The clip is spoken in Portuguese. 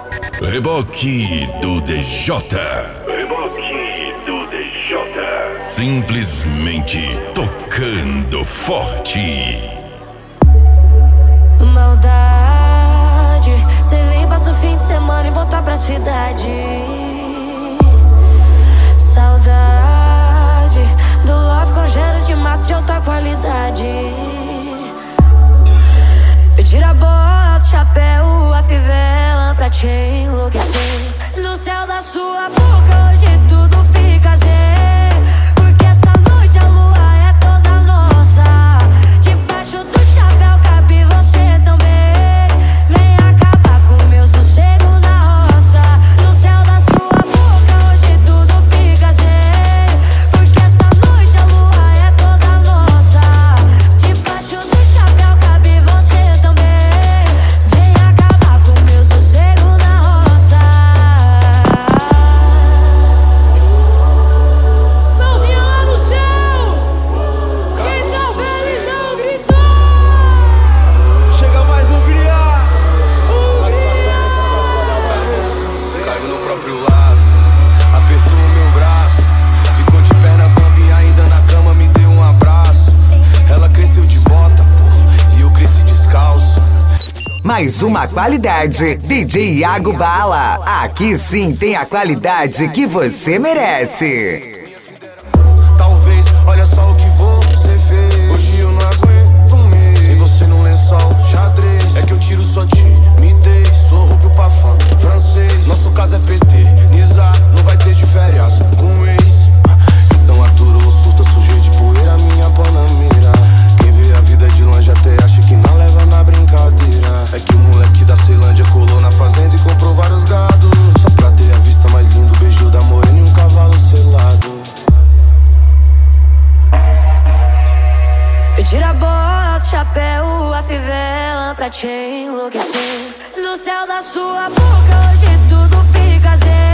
Reboque do DJ. Reboque do DJ. Simplesmente tocando forte. Maldade, cê vem, passa o fim de semana e volta pra cidade. Saudade do love com cheiro de mato de alta qualidade. Me tira a bota, o chapéu, a fivela pra te enlouquecer. No céu da sua boca hoje tudo fica zen, porque essa noite a lua é toda nossa. Debaixo do chapéu cabe você também. Vem acabar com meu sossego na roça. No céu da sua boca hoje tudo fica zen, porque essa noite a lua é toda nossa. Debaixo do chapéu cabe você também. Vem acabar com meu sossego na roça. Mãozinha lá no céu. Quem tá feliz não gritou. Chega mais um criar. Caiu no próprio laço, apertou o meu braço. Ficou de perna bamba e ainda na cama me deu um abraço. Ela cresceu de bota, pô, e eu cresci descalço. Mais uma qualidade, DJ Iago Bala. Aqui sim tem a qualidade que você merece. Talvez, olha só o que você fez. Hoje eu não aguento um mês sem você no lençol, xadrez. É que eu tiro sua timidez, sou rubro pra fã, francês. Nosso caso é PT, Nizar, não vai ter de férias com ex. Então aturou, surta, sujei de poeira minha panamera. Quem vê a vida de longe até acha que não leva na brincadeira. É que o moleque da Ceilândia colou na fazenda e comprou vários gados, só pra ter a vista mais linda, o beijo da morena e um cavalo selado. Me tira a bota, o chapéu, a fivela pra te enlouquecer. No céu da sua boca hoje tudo fica zen.